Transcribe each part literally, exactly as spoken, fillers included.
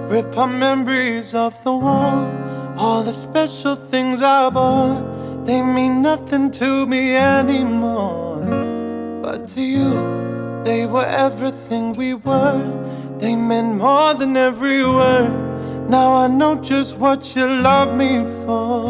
Rip our memories off the wall. All the special things I bought, they mean nothing to me anymore. But to you, they were everything we were. They meant more than every word. Now I know just what you love me for.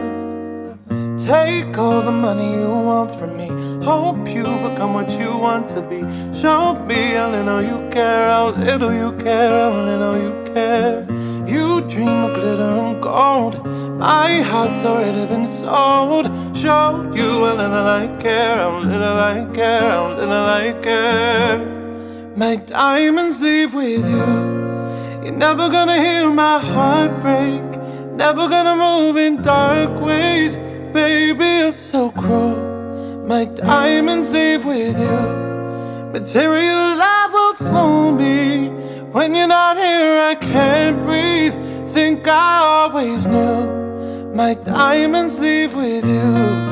Take all the money you want from me. Hope you become what you want to be. Show me how little you care, how little you care, how little you care. You dream of glitter and gold. My heart's already been sold. Show you how little I care, how little I care, how little I care. My diamonds leave with you. You're never gonna hear my heart break. Never gonna move in dark ways. Baby, you're so cruel. My diamonds leave with you. Material love will fool me. When you're not here, I can't breathe. Think I always knew. My diamonds leave with you.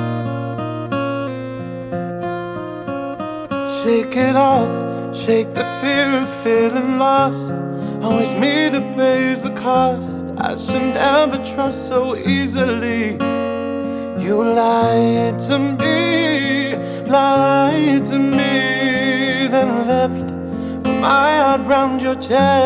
Shake it off. Shake the fear of feeling lost. Always me that pays the cost. I should never trust so easily. You lied to me, lied to me, then left my heart round your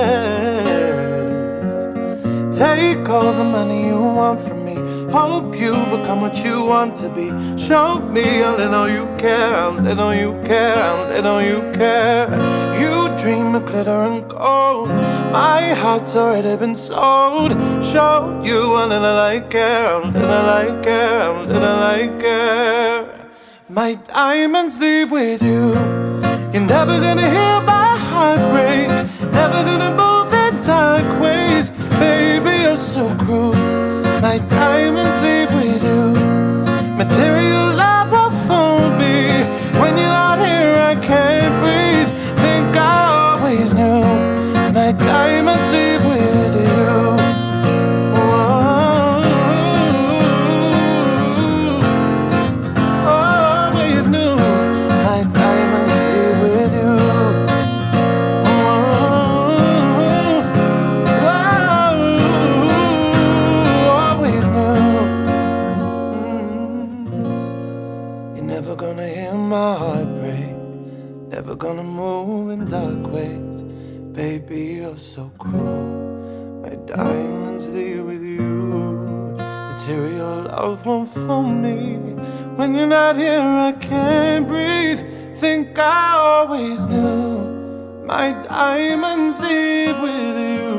chest. Take all the money you want from me. Hope you become what you want to be. Show me how little you care, how little you care, how little you care. You dream of glitter and gold. My heart's already been sold. Show you how little I care, how little I care, how little I care. My diamonds leave with you. You're never gonna hear my heart break. Never gonna move in dark ways. Baby, you're so cruel. My diamonds leave with you. Material love will fool me. When you're not here, I can't breathe. Think I always knew. My diamonds leave with you. Whoa. Always knew. My diamonds leave with you. Never gonna hear my heart break. Never gonna move in dark ways. Baby, you're so cruel. My diamonds leave with you. Material love won't fool me. When you're not here, I can't breathe. Think I always knew. My diamonds leave with you.